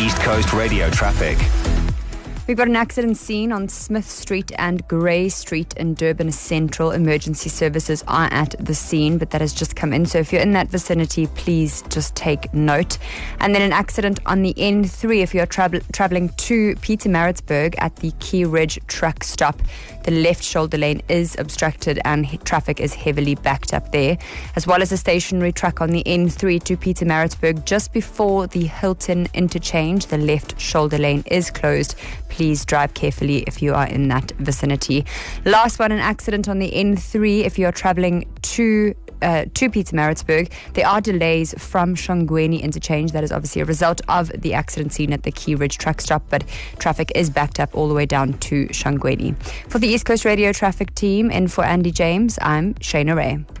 East Coast Radio traffic. We've got an accident scene on Smith Street and Grey Street in Durban Central. Emergency services are at the scene, but that has just come in. So if you're in that vicinity, please just take note. And then an accident on the N3 if you're traveling to Pietermaritzburg at the Key Ridge truck stop. The left shoulder lane is obstructed and traffic is heavily backed up there, as well as a stationary truck on the N3 to Pietermaritzburg just before the Hilton interchange. The left shoulder lane is closed. Please drive carefully if you are in that vicinity. Last one, an accident on the N3 if you're traveling to Pietermaritzburg. There are delays from Shongweni interchange. That is obviously a result of the accident scene at the Key Ridge truck stop, but traffic is backed up all the way down to Shongweni. For the East Coast Radio traffic team and for Andy James, I'm Shayna Ray.